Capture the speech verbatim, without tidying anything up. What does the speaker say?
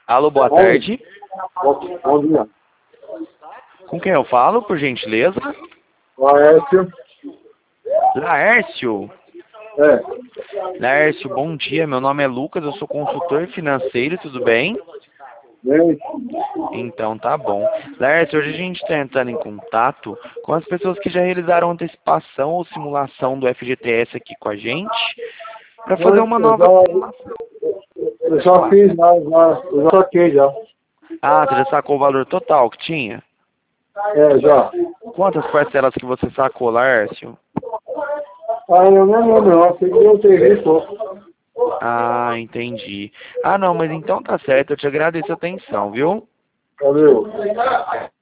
Alô, boa Oi. tarde. Bom, bom dia. Com quem eu falo, por gentileza? Laércio. Laércio. É. Laércio, bom dia. Meu nome é Lucas, eu sou consultor financeiro, tudo bem? Bem, Então tá bom. Laércio, hoje a gente está entrando em contato com as pessoas que já realizaram antecipação ou simulação do F G T S aqui com a gente, para fazer eu, uma eu nova simulação. já, eu já fiz, já, já, eu já saquei já. Ah, você já sacou o valor total que tinha? É, já. Quantas parcelas que você sacou, Laércio? Ah, eu não lembro, não. Sei que eu tenho pouco. Ah, entendi. Ah, não, mas então tá certo. Eu te agradeço a atenção, viu? Valeu.